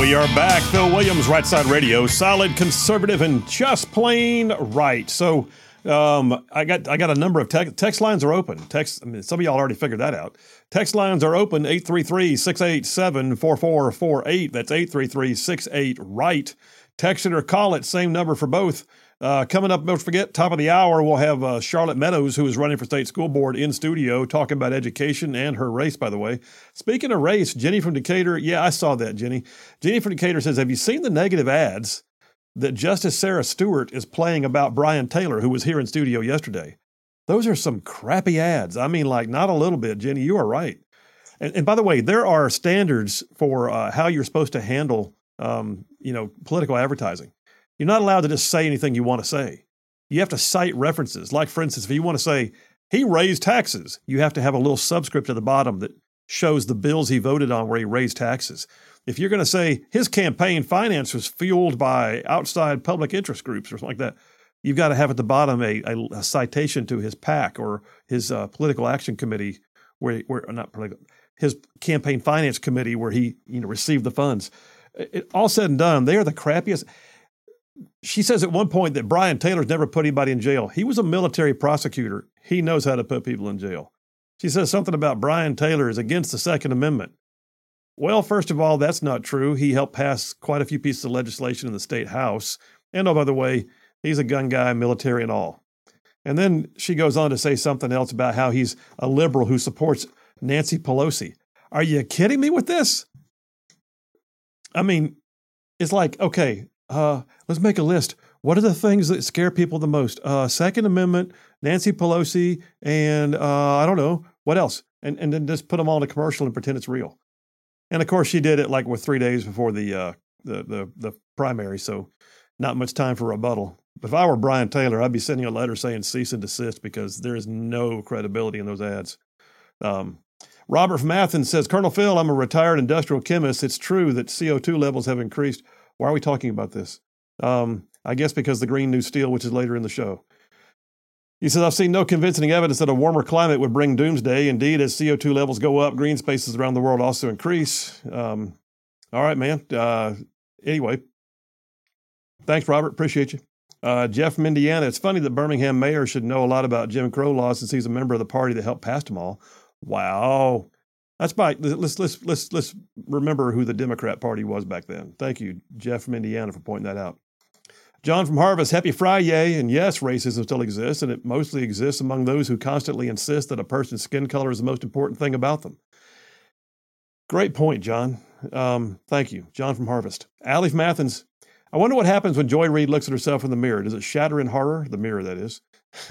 We are back. Phil Williams, Right Side Radio, solid conservative and just plain right. So I got a number of text lines are open. Some of y'all already figured that out. Text lines are open, 833-687-4448. That's 833-68-RIGHT. Text it or call it, same number for both. Coming up, don't forget, top of the hour, we'll have Charlotte Meadows, who is running for state school board, in studio talking about education and her race, by the way. Speaking of race, Jenny from Decatur, yeah, I saw that, Jenny. Jenny from Decatur says, have you seen the negative ads that Justice Sarah Stewart is playing about Brian Taylor, who was here in studio yesterday? Those are some crappy ads. I mean, like, not a little bit, Jenny, you are right. And by the way, there are standards for how you're supposed to handle, political advertising. You're not allowed to just say anything you want to say. You have to cite references. Like, for instance, if you want to say, he raised taxes, you have to have a little subscript at the bottom that shows the bills he voted on where he raised taxes. If you're going to say his campaign finance was fueled by outside public interest groups or something like that, you've got to have at the bottom a citation to his PAC or his political action committee, his campaign finance committee where he received the funds. All said and done, they are the crappiest. She says at one point that Brian Taylor's never put anybody in jail. He was a military prosecutor. He knows how to put people in jail. She says something about Brian Taylor is against the Second Amendment. Well, first of all, that's not true. He helped pass quite a few pieces of legislation in the state house. And oh, by the way, he's a gun guy, military and all. And then she goes on to say something else about how he's a liberal who supports Nancy Pelosi. Are you kidding me with this? I mean, it's like, okay, let's make a list. What are the things that scare people the most? Second Amendment, Nancy Pelosi, and I don't know, what else? And then just put them all in a commercial and pretend it's real. And of course, she did it with 3 days before the primary, so not much time for rebuttal. If I were Brian Taylor, I'd be sending a letter saying cease and desist because there is no credibility in those ads. Robert from Athens says, Colonel Phil, I'm a retired industrial chemist. It's true that CO2 levels have increased. Why are we talking about this? I guess because the Green New Steel, which is later in the show. He says, I've seen no convincing evidence that a warmer climate would bring doomsday. Indeed, as CO2 levels go up, green spaces around the world also increase. All right, man. Anyway, thanks, Robert. Appreciate you. Jeff from Indiana. It's funny that Birmingham mayor should know a lot about Jim Crow laws since he's a member of the party that helped pass them all. Wow. That's right. Let's remember who the Democrat Party was back then. Thank you, Jeff from Indiana, for pointing that out. John from Harvest, happy Friday. And yes, racism still exists, and it mostly exists among those who constantly insist that a person's skin color is the most important thing about them. Great point, John. Thank you. John from Harvest. Allie from Athens, I wonder what happens when Joy Reid looks at herself in the mirror. Does it shatter in horror? The mirror, that is.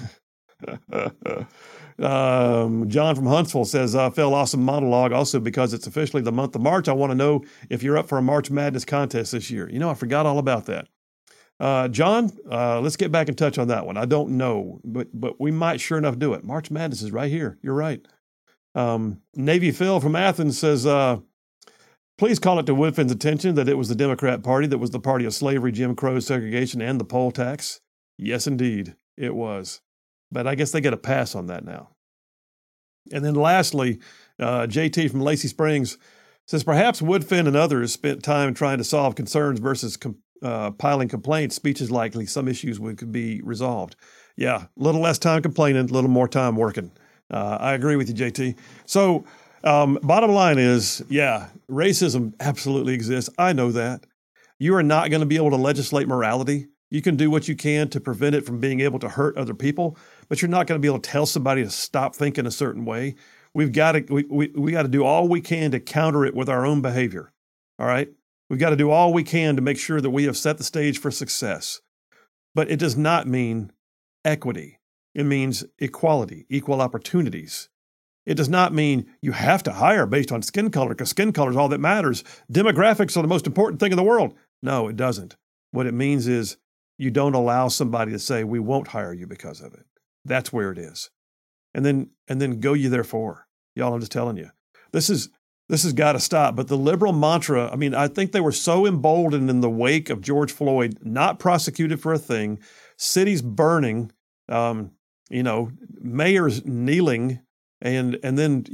John from Huntsville says, Phil, awesome monologue. Also, because it's officially the month of March, I want to know if you're up for a March Madness contest this year. I forgot all about that. John, let's get back in touch on that one. I don't know, but we might sure enough do it. March Madness is right here. You're right. Navy Phil from Athens says, please call it to Woodfin's attention that it was the Democrat Party that was the party of slavery, Jim Crow, segregation, and the poll tax. Yes, indeed, it was. But I guess they get a pass on that now. And then lastly, JT from Lacey Springs says, perhaps Woodfin and others spent time trying to solve concerns versus piling complaints. Speeches likely some issues could be resolved. Yeah, a little less time complaining, a little more time working. I agree with you, JT. So bottom line is, yeah, racism absolutely exists. I know that. You are not going to be able to legislate morality. You can do what you can to prevent it from being able to hurt other people, but you're not going to be able to tell somebody to stop thinking a certain way. We've got to we got to do all we can to counter it with our own behavior. All right? We've got to do all we can to make sure that we have set the stage for success. But it does not mean equity. It means equality, equal opportunities. It does not mean you have to hire based on skin color because skin color is all that matters. Demographics are the most important thing in the world. No, it doesn't. What it means is you don't allow somebody to say, we won't hire you because of it. That's where it is. And then go you therefore. Y'all, I'm just telling you, this has got to stop. But the liberal mantra, I think they were so emboldened in the wake of George Floyd, not prosecuted for a thing, cities burning, mayors kneeling, and then,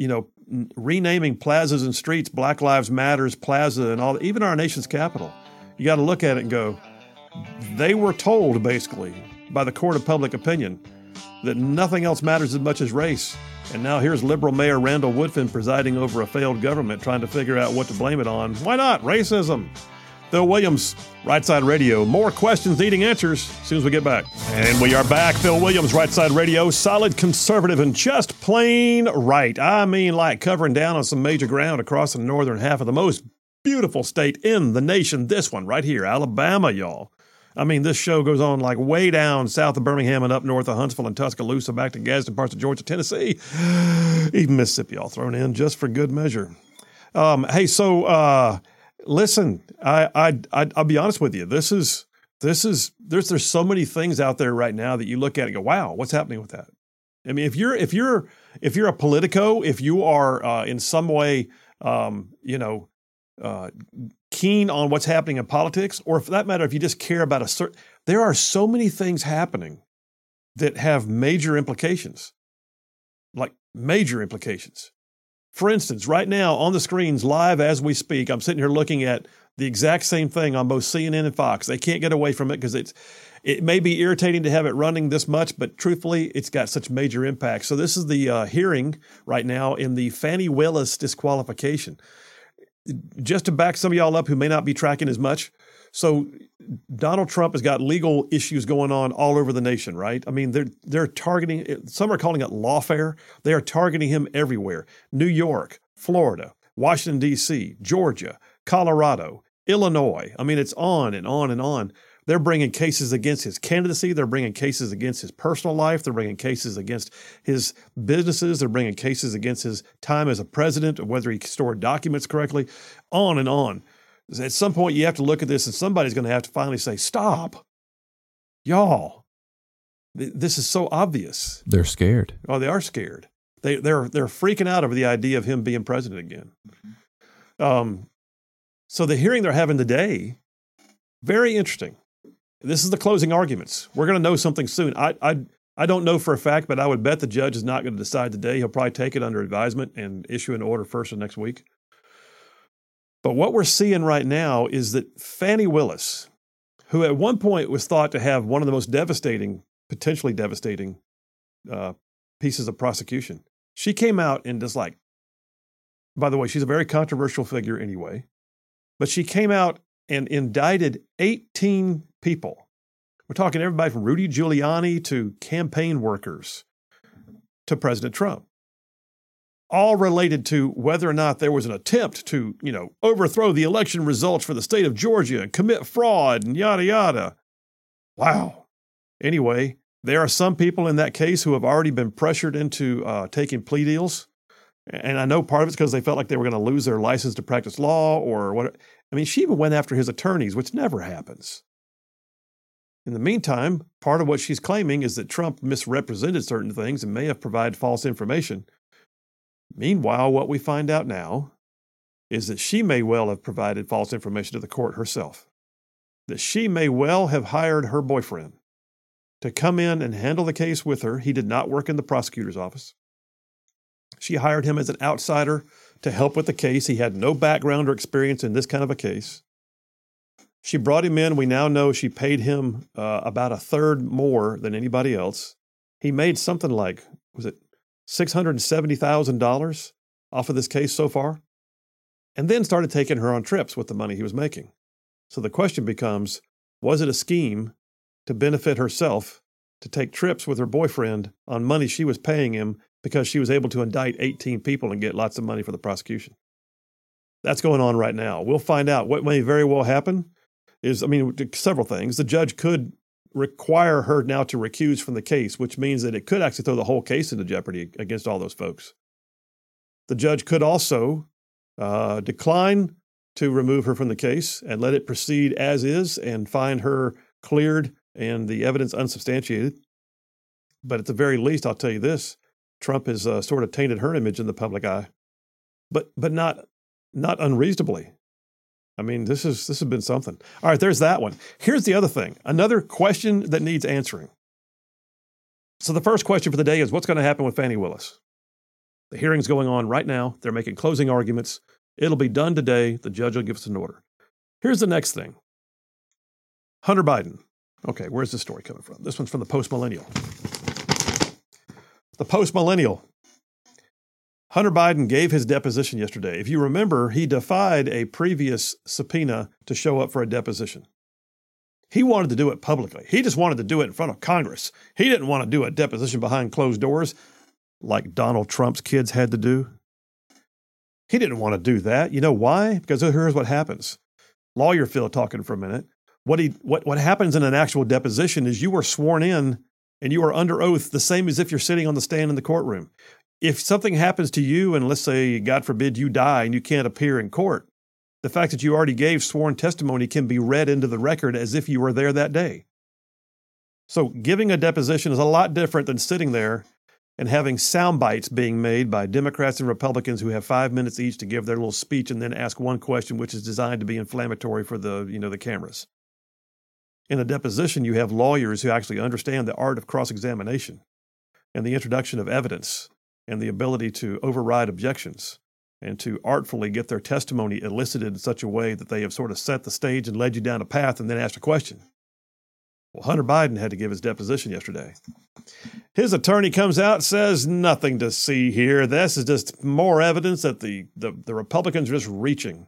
renaming plazas and streets, Black Lives Matters Plaza and all, even our nation's capital. You got to look at it and go, they were told basically by the court of public opinion that nothing else matters as much as race. And now here's liberal Mayor Randall Woodfin presiding over a failed government, trying to figure out what to blame it on. Why not? Racism. Phil Williams, Right Side Radio. More questions needing answers as soon as we get back. And we are back. Phil Williams, Right Side Radio. Solid conservative and just plain right. I mean, like covering down on some major ground across the northern half of the most beautiful state in the nation. This one right here, Alabama, y'all. I mean, this show goes on like way down south of Birmingham and up north of Huntsville and Tuscaloosa, back to Gadsden, parts of Georgia, Tennessee, even Mississippi, all thrown in just for good measure. Hey, so listen, I'll be honest with you. There's so many things out there right now that you look at and go, wow, what's happening with that? I mean, if you're a politico, if you are in some way, keen on what's happening in politics, or for that matter, if you just care about there are so many things happening that have major implications, like major implications. For instance, right now on the screens, live as we speak, I'm sitting here looking at the exact same thing on both CNN and Fox. They can't get away from it because it may be irritating to have it running this much, but truthfully, it's got such major impact. So this is the hearing right now in the Fani Willis disqualification. Just to back some of y'all up who may not be tracking as much. So Donald Trump has got legal issues going on all over the nation, right? I mean, they're targeting, some are calling it lawfare. They are targeting him everywhere. New York, Florida, Washington, D.C., Georgia, Colorado, Illinois. I mean, it's on and on and on. They're bringing cases against his candidacy. They're bringing cases against his personal life. They're bringing cases against his businesses. They're bringing cases against his time as a president, or whether he stored documents correctly, on and on. At some point, you have to look at this, and somebody's going to have to finally say, stop. Y'all, this is so obvious. They're scared. Oh, they are scared. They're freaking out over the idea of him being president again. So the hearing they're having today, very interesting. This is the closing arguments. We're going to know something soon. I don't know for a fact, but I would bet the judge is not going to decide today. He'll probably take it under advisement and issue an order first of next week. But what we're seeing right now is that Fani Willis, who at one point was thought to have one of the most potentially devastating pieces of prosecution, she came out and just like, by the way, she's a very controversial figure anyway, but she came out and indicted 18 people. We're talking everybody from Rudy Giuliani to campaign workers to President Trump, all related to whether or not there was an attempt to, overthrow the election results for the state of Georgia and commit fraud and yada, yada. Wow. Anyway, there are some people in that case who have already been pressured into taking plea deals. And I know part of it's because they felt like they were going to lose their license to practice law or what. I mean, she even went after his attorneys, which never happens. In the meantime, part of what she's claiming is that Trump misrepresented certain things and may have provided false information. Meanwhile, what we find out now is that she may well have provided false information to the court herself, that she may well have hired her boyfriend to come in and handle the case with her. He did not work in the prosecutor's office. She hired him as an outsider to help with the case. He had no background or experience in this kind of a case. She brought him in. We now know she paid him about a third more than anybody else. He made something like, was it $670,000 off of this case so far? And then started taking her on trips with the money he was making. So the question becomes, was it a scheme to benefit herself to take trips with her boyfriend on money she was paying him because she was able to indict 18 people and get lots of money for the prosecution? That's going on right now. We'll find out. What may very well happen is, several things. The judge could require her now to recuse from the case, which means that it could actually throw the whole case into jeopardy against all those folks. The judge could also decline to remove her from the case and let it proceed as is and find her cleared and the evidence unsubstantiated. But at the very least, I'll tell you this, Trump has sort of tainted her image in the public eye, but not unreasonably. I mean, this has been something. All right, there's that one. Here's the other thing, another question that needs answering. So the first question for the day is, what's going to happen with Fani Willis? The hearing's going on right now. They're making closing arguments. It'll be done today. The judge will give us an order. Here's the next thing. Hunter Biden. Okay, where's this story coming from? This one's from the Post-Millennial. The Post-Millennial. Hunter Biden gave his deposition yesterday. If you remember, he defied a previous subpoena to show up for a deposition. He wanted to do it publicly. He just wanted to do it in front of Congress. He didn't want to do a deposition behind closed doors like Donald Trump's kids had to do. He didn't want to do that. You know why? Because here's what happens. Lawyer Phil talking for a minute. What happens in an actual deposition is you are sworn in and you are under oath the same as if you're sitting on the stand in the courtroom. If something happens to you and let's say, God forbid, you die and you can't appear in court, the fact that you already gave sworn testimony can be read into the record as if you were there that day. So giving a deposition is a lot different than sitting there and having sound bites being made by Democrats and Republicans who have 5 minutes each to give their little speech and then ask one question, which is designed to be inflammatory for the cameras. In a deposition, you have lawyers who actually understand the art of cross-examination and the introduction of evidence and the ability to override objections and to artfully get their testimony elicited in such a way that they have sort of set the stage and led you down a path and then asked a question. Well, Hunter Biden had to give his deposition yesterday. His attorney comes out and says, nothing to see here. This is just more evidence that the Republicans are just reaching.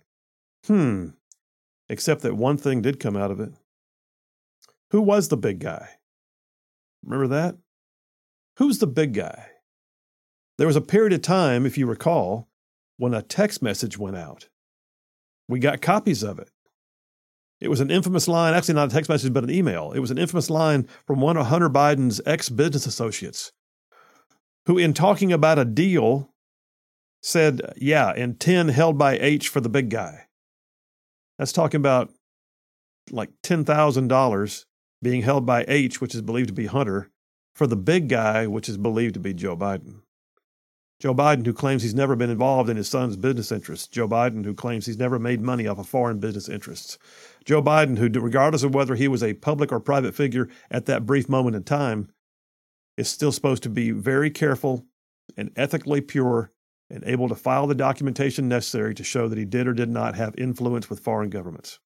Except that one thing did come out of it. Who was the big guy? Remember that? Who's the big guy? There was a period of time, if you recall, when a text message went out. We got copies of it. It was an infamous line, actually not a text message, but an email. It was an infamous line from one of Hunter Biden's ex-business associates, who in talking about a deal said, and 10 held by H for the big guy. That's talking about like $10,000 being held by H, which is believed to be Hunter, for the big guy, which is believed to be Joe Biden. Joe Biden, who claims he's never been involved in his son's business interests. Joe Biden, who claims he's never made money off of foreign business interests. Joe Biden, who, regardless of whether he was a public or private figure at that brief moment in time, is still supposed to be very careful and ethically pure and able to file the documentation necessary to show that he did or did not have influence with foreign governments.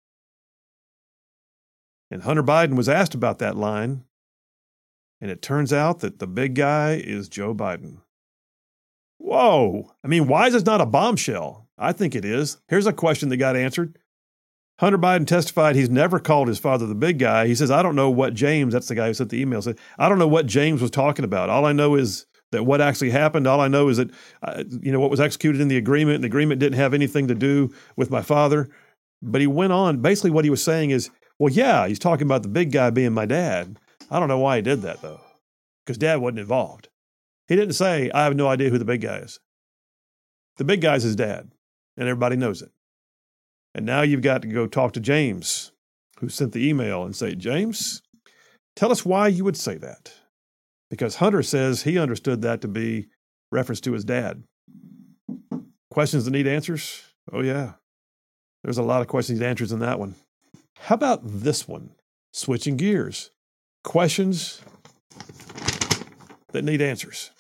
And Hunter Biden was asked about that line, and it turns out that the big guy is Joe Biden. Whoa. I mean, why is this not a bombshell? I think it is. Here's a question that got answered. Hunter Biden testified he's never called his father the big guy. He says, I don't know what James, that's the guy who sent the email, said, I don't know what James was talking about. All I know is that what actually happened, all I know is that, what was executed in the agreement didn't have anything to do with my father. But he went on, basically what he was saying is, well, yeah, he's talking about the big guy being my dad. I don't know why he did that, though, because dad wasn't involved. He didn't say, I have no idea who the big guy is. The big guy's his dad, and everybody knows it. And now you've got to go talk to James, who sent the email, and say, James, tell us why you would say that. Because Hunter says he understood that to be reference to his dad. Questions that need answers? Oh, yeah. There's a lot of questions and answers in that one. How about this one? Switching gears. Questions that need answers.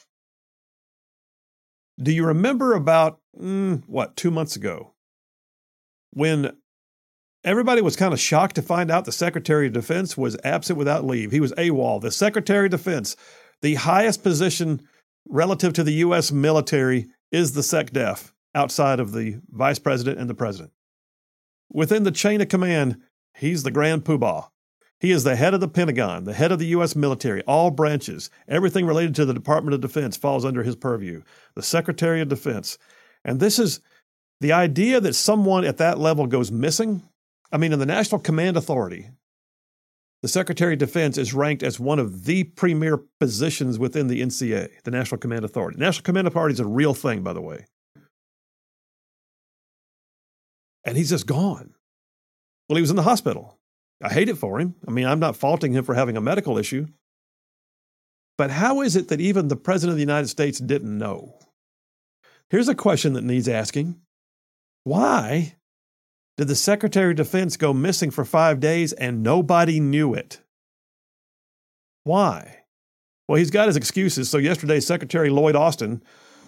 Do you remember about, 2 months ago, when everybody was kind of shocked to find out the Secretary of Defense was absent without leave? He was AWOL. The Secretary of Defense, the highest position relative to the U.S. military, is the SecDef, outside of the Vice President and the President. Within the chain of command, he's the Grand Poobah. He is the head of the Pentagon, the head of the U.S. military, all branches. Everything related to the Department of Defense falls under his purview. The Secretary of Defense. And this is the idea that someone at that level goes missing. I mean, in the National Command Authority, the Secretary of Defense is ranked as one of the premier positions within the NCA, the National Command Authority. National Command Authority is a real thing, by the way. And he's just gone. Well, he was in the hospital. I hate it for him. I mean, I'm not faulting him for having a medical issue. But how is it that even the President of the United States didn't know? Here's a question that needs asking. Why did the Secretary of Defense go missing for 5 days and nobody knew it? Why? Well, he's got his excuses. So yesterday, Secretary Lloyd Austin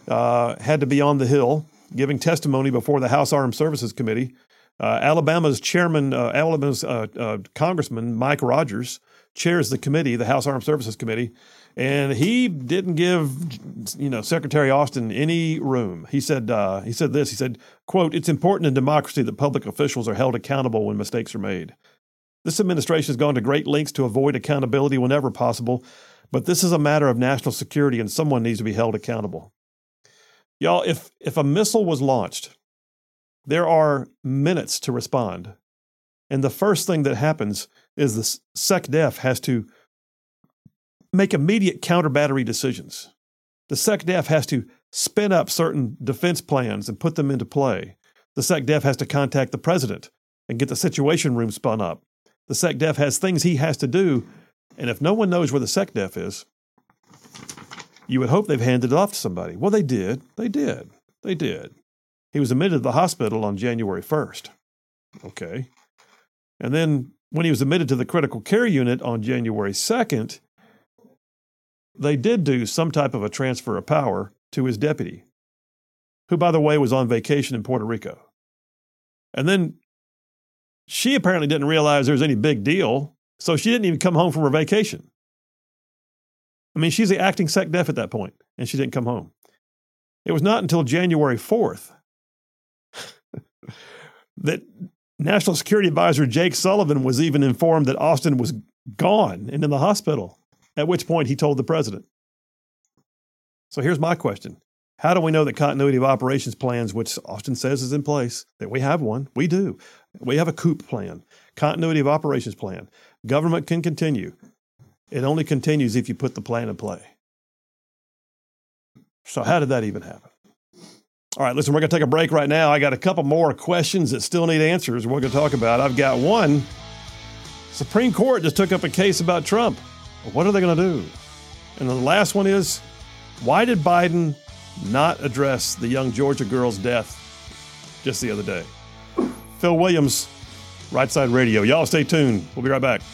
had to be on the Hill giving testimony before the House Armed Services Committee. Alabama's Congressman Mike Rogers chairs the committee, the House Armed Services Committee, and he didn't give, Secretary Austin any room. He said this. He said, quote, "It's important in democracy that public officials are held accountable when mistakes are made. This administration has gone to great lengths to avoid accountability whenever possible, but this is a matter of national security and someone needs to be held accountable." Y'all, if a missile was launched, there are minutes to respond. And the first thing that happens is the SecDef has to make immediate counter-battery decisions. The SecDef has to spin up certain defense plans and put them into play. The SecDef has to contact the president and get the situation room spun up. The SecDef has things he has to do, and if no one knows where the SecDef is, you would hope they've handed it off to somebody. Well, they did. They did. He was admitted to the hospital on January 1st. Okay. And then when he was admitted to the critical care unit on January 2nd, they did do some type of a transfer of power to his deputy, who, by the way, was on vacation in Puerto Rico. And then she apparently didn't realize there was any big deal, so she didn't even come home from her vacation. I mean, she's the acting SecDef at that point, and she didn't come home. It was not until January 4th that National Security Advisor Jake Sullivan was even informed that Austin was gone and in the hospital, at which point he told the president. So here's my question. How do we know that continuity of operations plans, which Austin says is in place, that we have one? We do. We have a COOP plan, continuity of operations plan. Government can continue. It only continues if you put the plan in play. So how did that even happen? All right, listen, we're going to take a break right now. I got a couple more questions that still need answers we're going to talk about. I've got one. Supreme Court just took up a case about Trump. What are they going to do? And the last one is, why did Biden not address the young Georgia girl's death just the other day? Phil Williams, Right Side Radio. Y'all stay tuned. We'll be right back.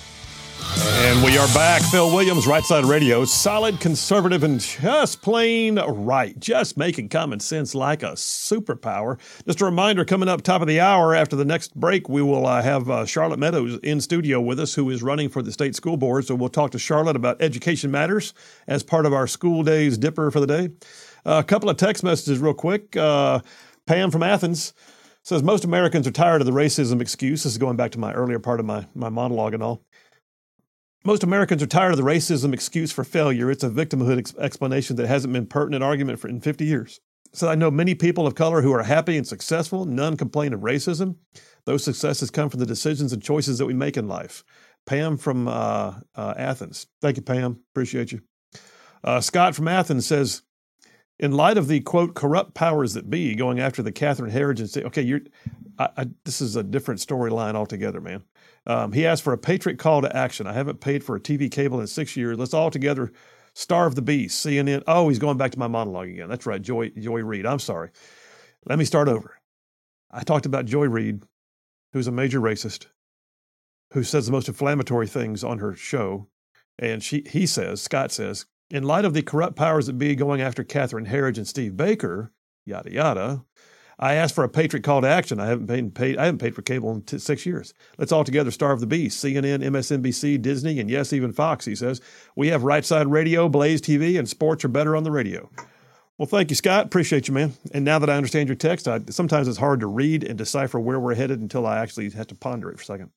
And we are back. Phil Williams, Right Side Radio. Solid, conservative, and just plain right. Just making common sense like a superpower. Just a reminder, coming up top of the hour after the next break, we will have Charlotte Meadows in studio with us, who is running for the state school board. So we'll talk to Charlotte about education matters as part of our school days dipper for the day. A couple of text messages real quick. Pam from Athens says, most Americans are tired of the racism excuse. This is going back to my earlier part of my monologue and all. Most Americans are tired of the racism excuse for failure. It's a victimhood explanation that hasn't been pertinent argument in 50 years. So I know many people of color who are happy and successful. None complain of racism. Those successes come from the decisions and choices that we make in life. Pam from Athens. Thank you, Pam. Appreciate you. Scott from Athens says, in light of the, quote, corrupt powers that be going after the Catherine Herridge and say, okay, this is a different storyline altogether, man. He asked for a patriot call to action. I haven't paid for a TV cable in 6 years. Let's all together starve the beast. CNN. Oh, he's going back to my monologue again. That's right, Joy Reid. I'm sorry. Let me start over. I talked about Joy Reid, who's a major racist, who says the most inflammatory things on her show. And Scott says, in light of the corrupt powers that be going after Catherine Herridge and Steve Baker, yada, yada, I asked for a patriot call to action. I haven't paid for cable in 6 years. Let's all together starve the beast. CNN, MSNBC, Disney, and yes, even Fox, he says. We have Right Side Radio, Blaze TV, and sports are better on the radio. Well, thank you, Scott. Appreciate you, man. And now that I understand your text, sometimes it's hard to read and decipher where we're headed until I actually have to ponder it for a second.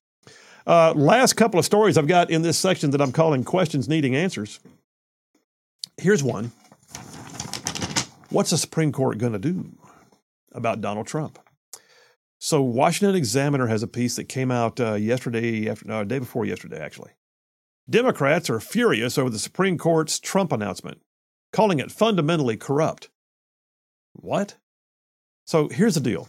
Last couple of stories I've got in this section that I'm calling questions needing answers. Here's one. What's the Supreme Court going to do about Donald Trump? So Washington Examiner has a piece that came out day before yesterday, actually. Democrats are furious over the Supreme Court's Trump announcement, calling it fundamentally corrupt. What? So here's the deal.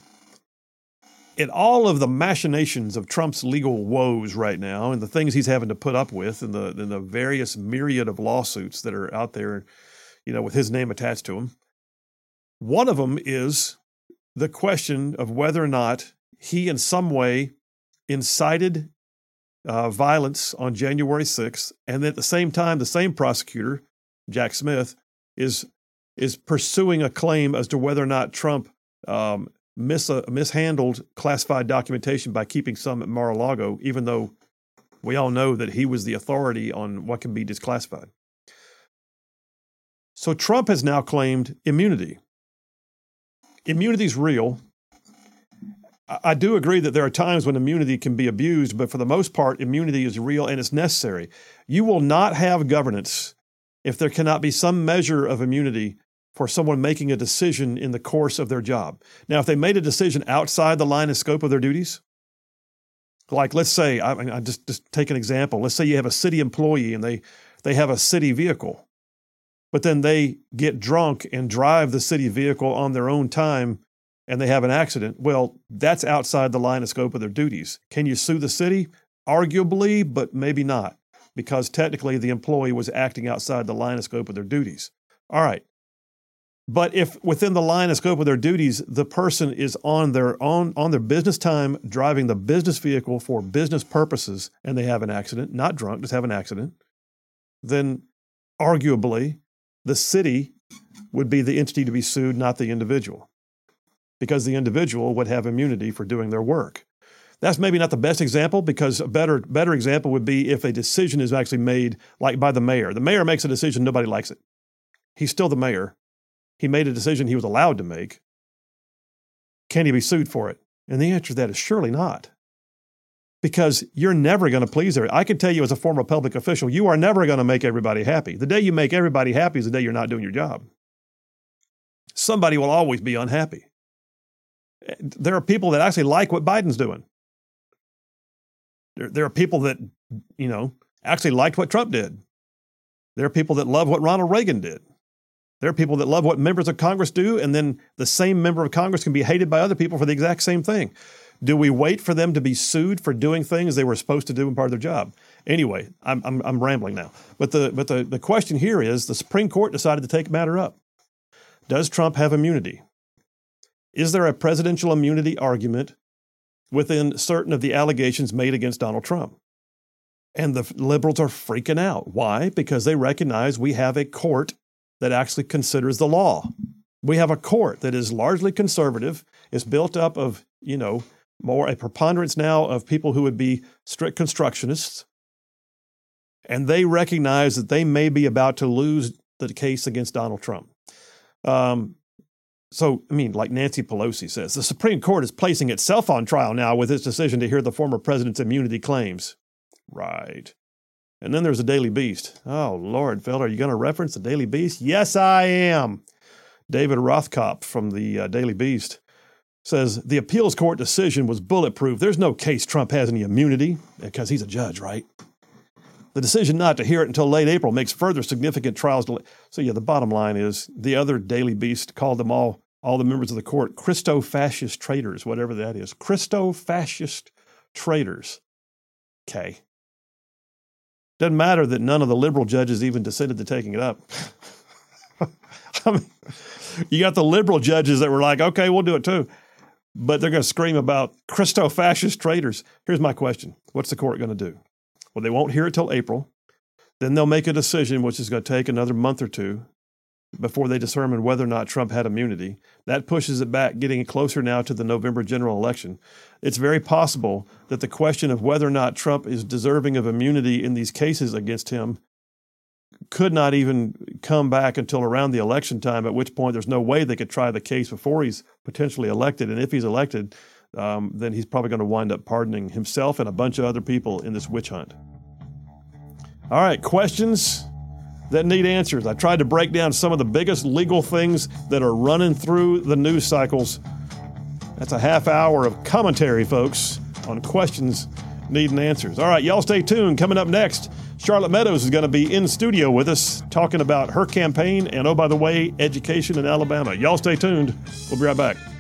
In all of the machinations of Trump's legal woes right now and the things he's having to put up with and the various myriad of lawsuits that are out there, with his name attached to them, one of them is the question of whether or not he in some way incited violence on January 6th, and at the same time, the same prosecutor, Jack Smith, is is pursuing a claim as to whether or not Trump mishandled classified documentation by keeping some at Mar-a-Lago, even though we all know that he was the authority on what can be declassified. So Trump has now claimed immunity. Immunity is real. I do agree that there are times when immunity can be abused, but for the most part, immunity is real and it's necessary. You will not have governance if there cannot be some measure of immunity for someone making a decision in the course of their job. Now, if they made a decision outside the line and scope of their duties, like let's say, I just take an example. Let's say you have a city employee and they have a city vehicle, but then they get drunk and drive the city vehicle on their own time and they have an accident. Well, that's outside the line and scope of their duties. Can you sue the city? Arguably, but maybe not, because technically the employee was acting outside the line and scope of their duties. All right. But if within the line and scope of their duties, the person is on their business time driving the business vehicle for business purposes and they have an accident, not drunk, just have an accident, then arguably the city would be the entity to be sued, not the individual, because the individual would have immunity for doing their work. That's maybe not the best example, because a better example would be if a decision is actually made like by the mayor. The mayor makes a decision, nobody likes it. He's still the mayor. He made a decision he was allowed to make. Can he be sued for it? And the answer to that is surely not. Because you're never going to please everybody. I can tell you as a former public official, you are never going to make everybody happy. The day you make everybody happy is the day you're not doing your job. Somebody will always be unhappy. There are people that actually like what Biden's doing. There are people that, actually liked what Trump did. There are people that love what Ronald Reagan did. There are people that love what members of Congress do, and then the same member of Congress can be hated by other people for the exact same thing. Do we wait for them to be sued for doing things they were supposed to do in part of their job? Anyway, I'm rambling now. But the question here is, the Supreme Court decided to take the matter up. Does Trump have immunity? Is there a presidential immunity argument within certain of the allegations made against Donald Trump? And the liberals are freaking out. Why? Because they recognize we have a court that actually considers the law. We have a court that is largely conservative. It's built up of, more a preponderance now of people who would be strict constructionists. And they recognize that they may be about to lose the case against Donald Trump. Like Nancy Pelosi says, the Supreme Court is placing itself on trial now with its decision to hear the former president's immunity claims. Right. And then there's the Daily Beast. Oh, Lord, Felder, are you going to reference the Daily Beast? Yes, I am. David Rothkopf from the Daily Beast says, the appeals court decision was bulletproof. There's no case Trump has any immunity, because he's a judge, right? The decision not to hear it until late April makes further significant trials delay. So, the bottom line is the other Daily Beast called them all the members of the court, Christo-fascist traitors, whatever that is. Christo-fascist traitors. Okay. Doesn't matter that none of the liberal judges even dissented to taking it up. You got the liberal judges that were like, okay, we'll do it too. But they're going to scream about Christo-fascist traitors. Here's my question. What's the court going to do? Well, they won't hear it till April. Then they'll make a decision, which is going to take another month or two before they determine whether or not Trump had immunity. That pushes it back, getting closer now to the November general election. It's very possible that the question of whether or not Trump is deserving of immunity in these cases against him could not even come back until around the election time, at which point there's no way they could try the case before he's potentially elected. And if he's elected, then he's probably going to wind up pardoning himself and a bunch of other people in this witch hunt. All right, questions that need answers. I tried to break down some of the biggest legal things that are running through the news cycles. That's a half hour of commentary, folks, on questions needing answers. All right, y'all stay tuned. Coming up next, Charlotte Meadows is going to be in studio with us talking about her campaign and, oh, by the way, education in Alabama. Y'all stay tuned. We'll be right back.